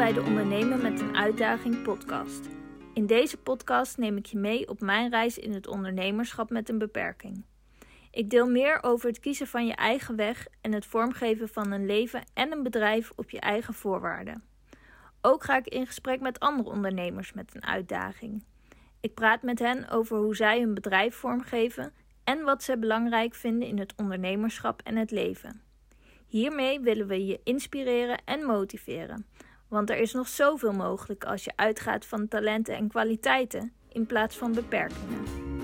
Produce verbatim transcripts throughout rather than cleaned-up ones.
bij de Ondernemen met een Uitdaging podcast. In deze podcast neem ik je mee op mijn reis in het ondernemerschap met een beperking. Ik deel meer over het kiezen van je eigen weg en het vormgeven van een leven en een bedrijf op je eigen voorwaarden. Ook ga ik in gesprek met andere ondernemers met een uitdaging. Ik praat met hen over hoe zij hun bedrijf vormgeven en wat ze belangrijk vinden in het ondernemerschap en het leven. Hiermee willen we je inspireren en motiveren. Want er is nog zoveel mogelijk als je uitgaat van talenten en kwaliteiten in plaats van beperkingen.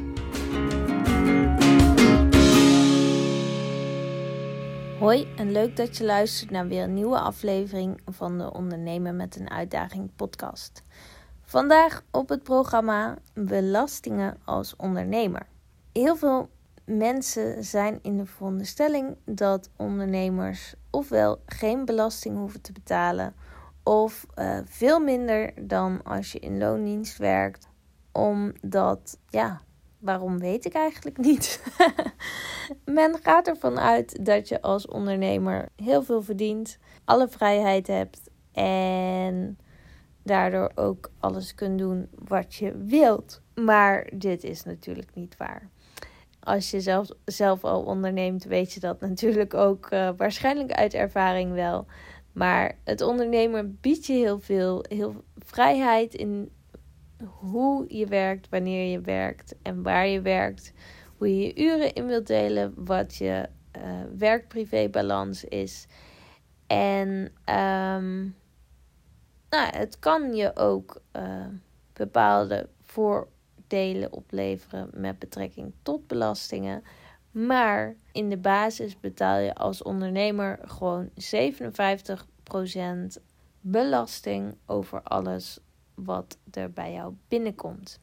Hoi en leuk dat je luistert naar weer een nieuwe aflevering van de Ondernemen met een Uitdaging podcast. Vandaag op het programma belastingen als ondernemer. Heel veel mensen zijn in de veronderstelling dat ondernemers ofwel geen belasting hoeven te betalen of uh, veel minder dan als je in loondienst werkt. Omdat, ja, waarom weet ik eigenlijk niet. Men gaat ervan uit dat je als ondernemer heel veel verdient, alle vrijheid hebt en daardoor ook alles kunt doen wat je wilt. Maar dit is natuurlijk niet waar. Als je zelf, zelf al onderneemt, weet je dat natuurlijk ook uh, waarschijnlijk uit ervaring wel. Maar het ondernemen biedt je heel veel, heel vrijheid in hoe je werkt, wanneer je werkt en waar je werkt. Hoe je je uren in wilt delen, wat je uh, werk-privé-balans is. En um, nou, het kan je ook uh, bepaalde voordelen opleveren met betrekking tot belastingen. Maar in de basis betaal je als ondernemer gewoon zevenenvijftig procent belasting over alles wat er bij jou binnenkomt.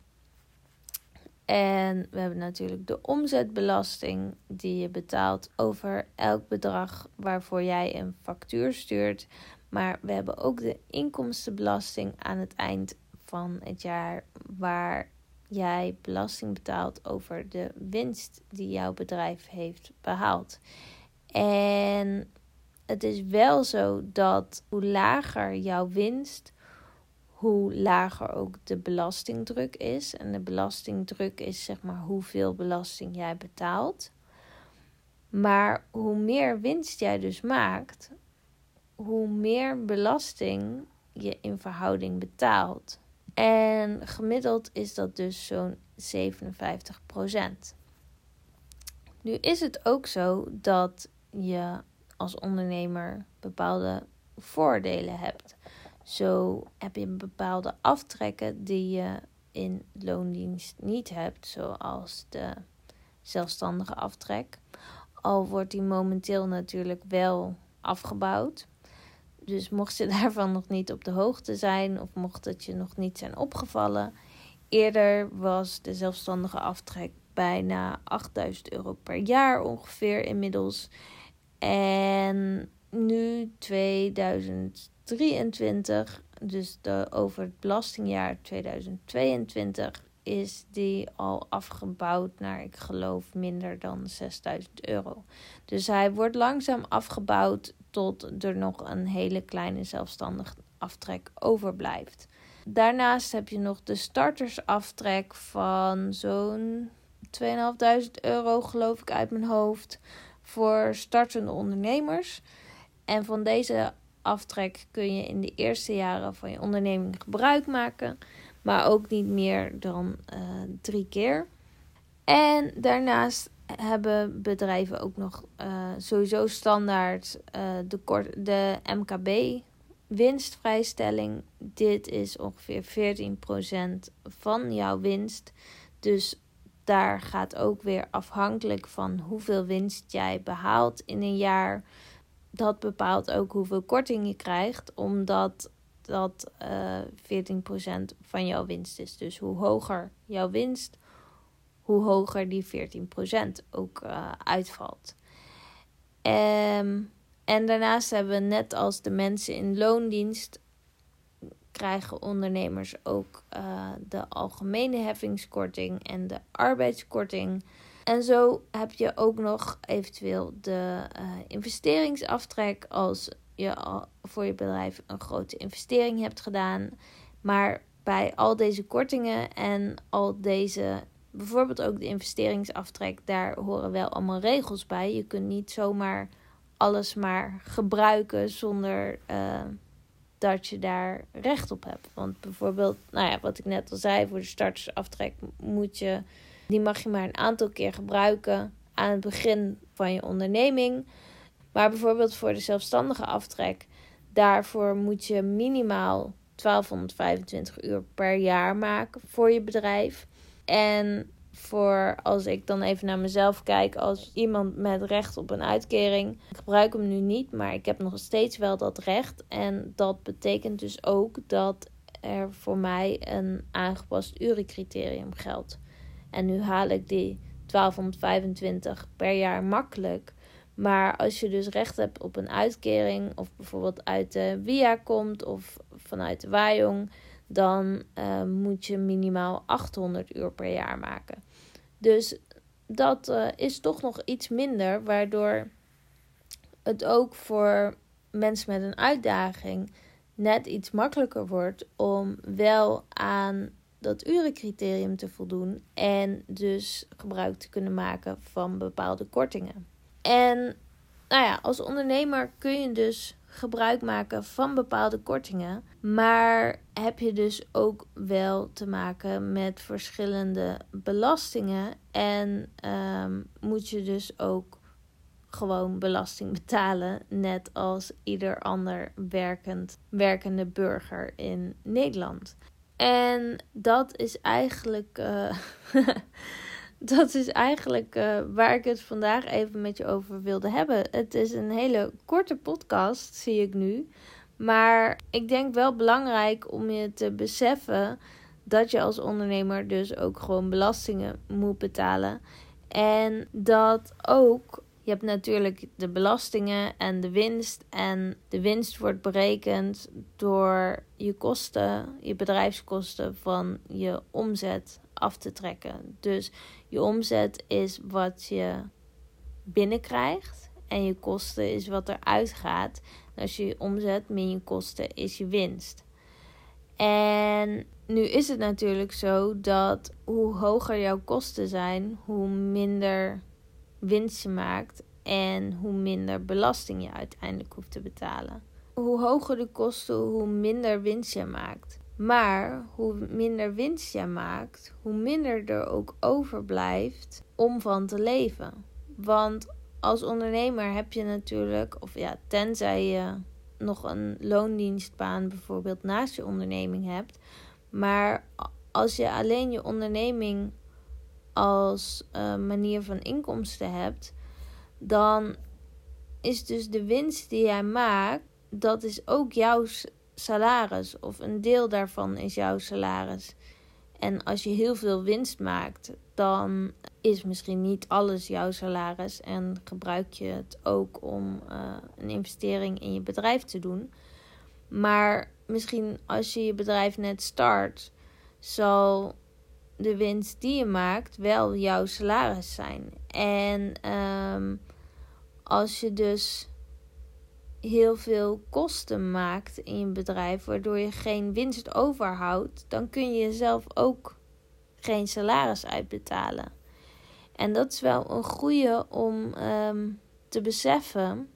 En we hebben natuurlijk de omzetbelasting die je betaalt over elk bedrag waarvoor jij een factuur stuurt. Maar we hebben ook de inkomstenbelasting aan het eind van het jaar waar jij belasting betaalt over de winst die jouw bedrijf heeft behaald. En het is wel zo dat hoe lager jouw winst, hoe lager ook de belastingdruk is. En de belastingdruk is zeg maar hoeveel belasting jij betaalt. Maar hoe meer winst jij dus maakt, hoe meer belasting je in verhouding betaalt. En gemiddeld is dat dus zo'n zevenenvijftig procent. Nu is het ook zo dat je als ondernemer bepaalde voordelen hebt. Zo heb je bepaalde aftrekken die je in loondienst niet hebt, zoals de zelfstandige aftrek. Al wordt die momenteel natuurlijk wel afgebouwd. Dus mocht je daarvan nog niet op de hoogte zijn of mocht het je nog niet zijn opgevallen. Eerder was de zelfstandige aftrek bijna achtduizend euro per jaar ongeveer inmiddels. En nu tweeduizend drieëntwintig, dus de, over het belastingjaar tweeduizend tweeëntwintig, is die al afgebouwd naar, ik geloof, minder dan zesduizend euro. Dus hij wordt langzaam afgebouwd tot er nog een hele kleine zelfstandige aftrek overblijft. Daarnaast heb je nog de startersaftrek van zo'n tweeduizend vijfhonderd euro, geloof ik uit mijn hoofd, voor startende ondernemers. En van deze aftrek kun je in de eerste jaren van je onderneming gebruik maken, maar ook niet meer dan uh, drie keer. En daarnaast hebben bedrijven ook nog uh, sowieso standaard uh, de, kort, de M K B winstvrijstelling. Dit is ongeveer veertien procent van jouw winst. Dus daar gaat ook weer afhankelijk van hoeveel winst jij behaalt in een jaar. Dat bepaalt ook hoeveel korting je krijgt, omdat dat uh, veertien procent van jouw winst is. Dus hoe hoger jouw winst, hoe hoger die veertien procent ook uh, uitvalt. Um, en daarnaast hebben we, net als de mensen in loondienst, krijgen ondernemers ook uh, de algemene heffingskorting en de arbeidskorting. En zo heb je ook nog eventueel de uh, investeringsaftrek als je al voor je bedrijf een grote investering hebt gedaan. Maar bij al deze kortingen en al deze, bijvoorbeeld ook de investeringsaftrek, daar horen wel allemaal regels bij. Je kunt niet zomaar alles maar gebruiken zonder uh, dat je daar recht op hebt. Want bijvoorbeeld, nou ja, wat ik net al zei, voor de startersaftrek moet je, die mag je maar een aantal keer gebruiken aan het begin van je onderneming. Maar bijvoorbeeld voor de zelfstandige aftrek, daarvoor moet je minimaal twaalfhonderdvijfentwintig uur per jaar maken voor je bedrijf. En voor, als ik dan even naar mezelf kijk, als iemand met recht op een uitkering, ik gebruik hem nu niet, maar ik heb nog steeds wel dat recht. En dat betekent dus ook dat er voor mij een aangepast urencriterium geldt. En nu haal ik die twaalfhonderdvijfentwintig per jaar makkelijk. Maar als je dus recht hebt op een uitkering, of bijvoorbeeld uit de W I A komt of vanuit de Wajong, dan uh, moet je minimaal achthonderd uur per jaar maken. Dus dat uh, is toch nog iets minder, waardoor het ook voor mensen met een uitdaging net iets makkelijker wordt om wel aan dat urencriterium te voldoen en dus gebruik te kunnen maken van bepaalde kortingen. En nou ja, als ondernemer kun je dus gebruik maken van bepaalde kortingen, maar heb je dus ook wel te maken met verschillende belastingen en um, moet je dus ook gewoon belasting betalen, net als ieder ander werkend, werkende burger in Nederland. En dat is eigenlijk uh, dat is eigenlijk uh, waar ik het vandaag even met je over wilde hebben. Het is een hele korte podcast, zie ik nu. Maar ik denk wel belangrijk om je te beseffen dat je als ondernemer dus ook gewoon belastingen moet betalen. En dat ook, je hebt natuurlijk de belastingen en de winst. En de winst wordt berekend door je kosten, je bedrijfskosten van je omzet af te trekken. Dus je omzet is wat je binnenkrijgt en je kosten is wat eruit gaat. En als je je omzet min je kosten is je winst. En nu is het natuurlijk zo dat hoe hoger jouw kosten zijn, hoe minder winst je maakt en hoe minder belasting je uiteindelijk hoeft te betalen. Hoe hoger de kosten, hoe minder winst je maakt. Maar hoe minder winst je maakt, hoe minder er ook overblijft om van te leven. Want als ondernemer heb je natuurlijk, of ja, tenzij je nog een loondienstbaan bijvoorbeeld naast je onderneming hebt. Maar als je alleen je onderneming als uh, manier van inkomsten hebt, dan is dus de winst die jij maakt, dat is ook jouw salaris. Of een deel daarvan is jouw salaris. En als je heel veel winst maakt, dan is misschien niet alles jouw salaris. En gebruik je het ook om uh, een investering in je bedrijf te doen. Maar misschien als je je bedrijf net start, zal de winst die je maakt wel jouw salaris zijn. En um, als je dus heel veel kosten maakt in je bedrijf, waardoor je geen winst overhoudt, dan kun je jezelf ook geen salaris uitbetalen. En dat is wel een goede om um, te beseffen.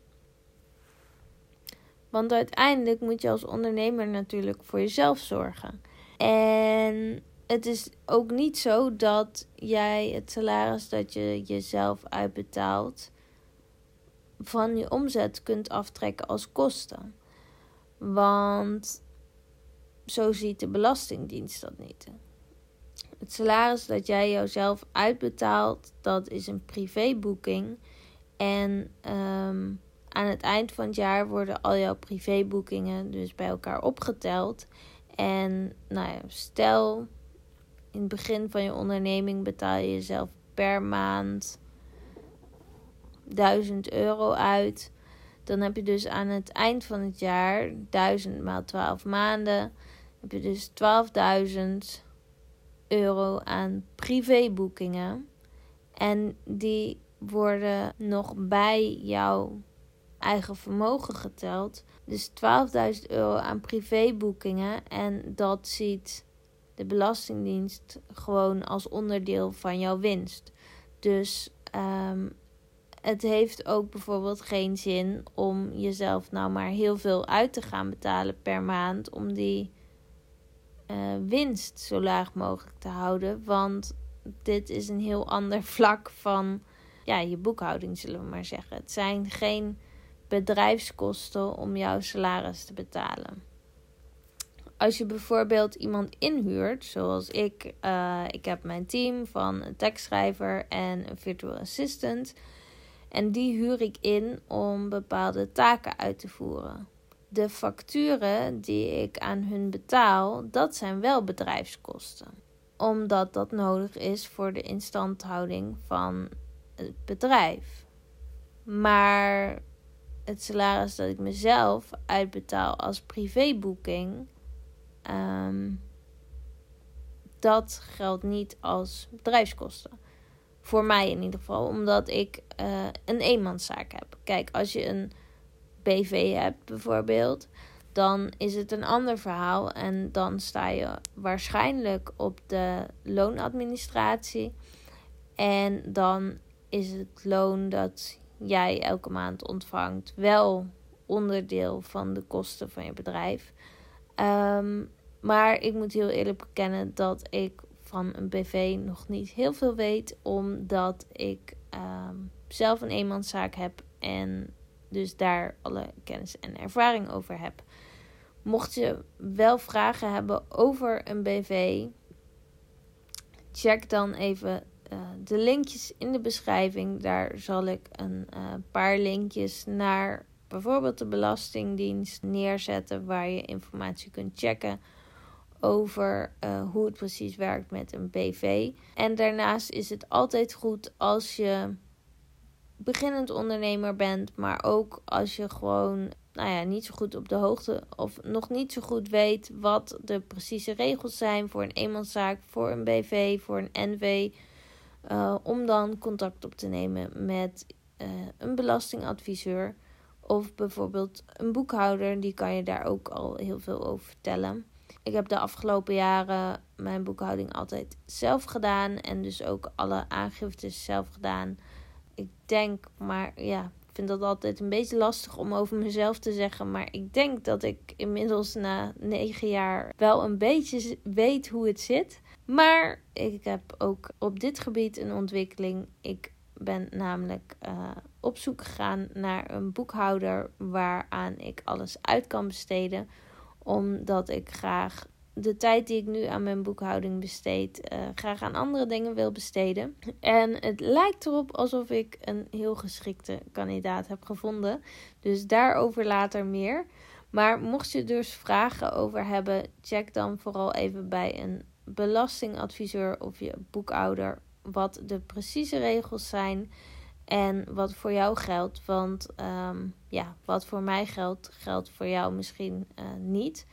Want uiteindelijk moet je als ondernemer natuurlijk voor jezelf zorgen. En het is ook niet zo dat jij het salaris dat je jezelf uitbetaalt van je omzet kunt aftrekken als kosten. Want zo ziet de Belastingdienst dat niet. Het salaris dat jij jouzelf uitbetaalt, dat is een privéboeking. En um, aan het eind van het jaar worden al jouw privéboekingen dus bij elkaar opgeteld. En nou ja, stel, in het begin van je onderneming betaal je jezelf per maand duizend euro uit. Dan heb je dus aan het eind van het jaar duizend maal twaalf maanden. Heb je dus twaalfduizend euro aan privéboekingen. En die worden nog bij jouw eigen vermogen geteld. Dus twaalfduizend euro aan privéboekingen. En dat ziet de Belastingdienst gewoon als onderdeel van jouw winst. Dus um, het heeft ook bijvoorbeeld geen zin om jezelf nou maar heel veel uit te gaan betalen per maand. Om die uh, winst zo laag mogelijk te houden. Want dit is een heel ander vlak van ja, je boekhouding, zullen we maar zeggen. Het zijn geen bedrijfskosten om jouw salaris te betalen. Als je bijvoorbeeld iemand inhuurt, zoals ik. Uh, ik heb mijn team van een tekstschrijver en een virtual assistant. En die huur ik in om bepaalde taken uit te voeren. De facturen die ik aan hun betaal, dat zijn wel bedrijfskosten. Omdat dat nodig is voor de instandhouding van het bedrijf. Maar het salaris dat ik mezelf uitbetaal als privéboeking, um, dat geldt niet als bedrijfskosten. Voor mij in ieder geval, omdat ik uh, een eenmanszaak heb. Kijk, als je een B V hebt bijvoorbeeld, dan is het een ander verhaal. En dan sta je waarschijnlijk op de loonadministratie. En dan is het loon dat jij elke maand ontvangt wel onderdeel van de kosten van je bedrijf. Um, maar ik moet heel eerlijk bekennen dat ik van een B V nog niet heel veel weet. Omdat ik um, zelf een eenmanszaak heb en dus daar alle kennis en ervaring over heb. Mocht je wel vragen hebben over een B V, check dan even uh, de linkjes in de beschrijving. Daar zal ik een uh, paar linkjes naar bijvoorbeeld de Belastingdienst neerzetten, waar je informatie kunt checken over uh, hoe het precies werkt met een B V. En daarnaast is het altijd goed als je beginnend ondernemer bent, maar ook als je gewoon nou ja, niet zo goed op de hoogte of nog niet zo goed weet wat de precieze regels zijn voor een eenmanszaak, voor een B V, voor een N V, uh, om dan contact op te nemen met uh, een belastingadviseur of bijvoorbeeld een boekhouder. Die kan je daar ook al heel veel over vertellen. Ik heb de afgelopen jaren mijn boekhouding altijd zelf gedaan en dus ook alle aangiftes zelf gedaan. Ik denk, maar ja, ik vind dat altijd een beetje lastig om over mezelf te zeggen. Maar ik denk dat ik inmiddels na negen jaar wel een beetje weet hoe het zit. Maar ik heb ook op dit gebied een ontwikkeling. Ik ben namelijk uh, op zoek gegaan naar een boekhouder waaraan ik alles uit kan besteden. Omdat ik graag de tijd die ik nu aan mijn boekhouding besteed, uh, graag aan andere dingen wil besteden. En het lijkt erop alsof ik een heel geschikte kandidaat heb gevonden. Dus daarover later meer. Maar mocht je dus vragen over hebben, check dan vooral even bij een belastingadviseur of je boekhouder wat de precieze regels zijn en wat voor jou geldt. Want um, ja, wat voor mij geldt, geldt voor jou misschien uh, niet.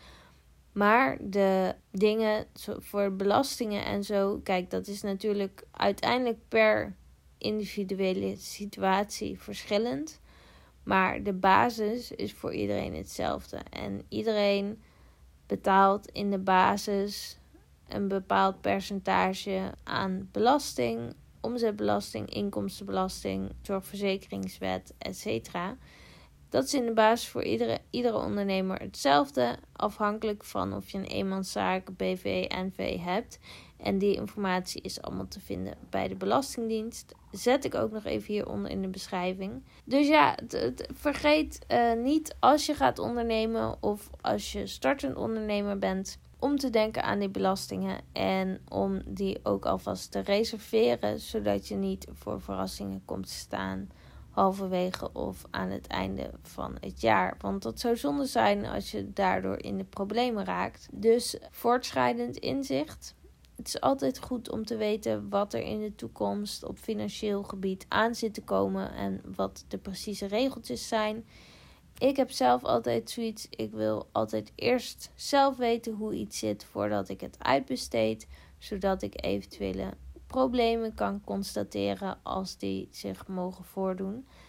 Maar de dingen voor belastingen en zo, kijk, dat is natuurlijk uiteindelijk per individuele situatie verschillend. Maar de basis is voor iedereen hetzelfde. En iedereen betaalt in de basis een bepaald percentage aan belasting, omzetbelasting, inkomstenbelasting, zorgverzekeringswet, et cetera. Dat is in de basis voor iedere, iedere ondernemer hetzelfde, afhankelijk van of je een eenmanszaak, B V, N V hebt. En die informatie is allemaal te vinden bij de Belastingdienst. Zet ik ook nog even hieronder in de beschrijving. Dus ja, het, het, vergeet uh, niet als je gaat ondernemen of als je startend ondernemer bent, om te denken aan die belastingen en om die ook alvast te reserveren, zodat je niet voor verrassingen komt te staan halverwege of aan het einde van het jaar. Want dat zou zonde zijn als je daardoor in de problemen raakt. Dus voortschrijdend inzicht. Het is altijd goed om te weten wat er in de toekomst op financieel gebied aan zit te komen en wat de precieze regeltjes zijn. Ik heb zelf altijd zoiets, ik wil altijd eerst zelf weten hoe iets zit voordat ik het uitbesteed, zodat ik eventuele problemen kan constateren als die zich mogen voordoen.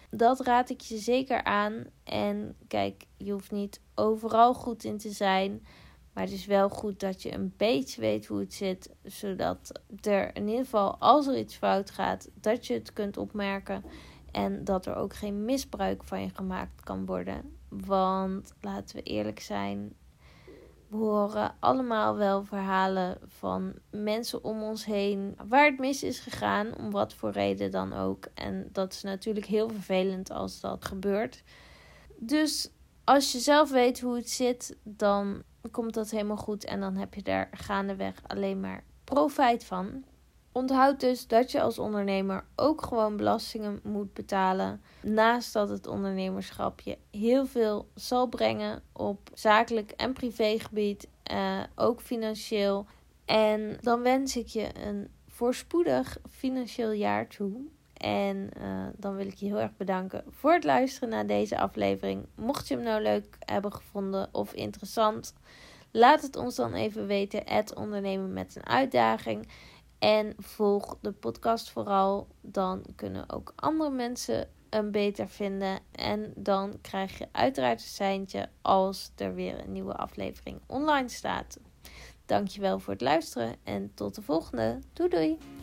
dat raad ik je zeker aan. En kijk, je hoeft niet overal goed in te zijn. Maar het is wel goed dat je een beetje weet hoe het zit. Zodat er in ieder geval, als er iets fout gaat, dat je het kunt opmerken. En dat er ook geen misbruik van je gemaakt kan worden. Want laten we eerlijk zijn, we horen allemaal wel verhalen van mensen om ons heen waar het mis is gegaan, om wat voor reden dan ook. En dat is natuurlijk heel vervelend als dat gebeurt. Dus als je zelf weet hoe het zit, dan komt dat helemaal goed en dan heb je daar gaandeweg alleen maar profijt van. Onthoud dus dat je als ondernemer ook gewoon belastingen moet betalen. Naast dat het ondernemerschap je heel veel zal brengen op zakelijk en privégebied, uh, ook financieel. En dan wens ik je een voorspoedig financieel jaar toe. En uh, dan wil ik je heel erg bedanken voor het luisteren naar deze aflevering. Mocht je hem nou leuk hebben gevonden of interessant, laat het ons dan even weten. Het ondernemen met een uitdaging. En volg de podcast vooral. Dan kunnen ook andere mensen hem beter vinden. En dan krijg je uiteraard een seintje als er weer een nieuwe aflevering online staat. Dankjewel voor het luisteren en tot de volgende. Doei doei!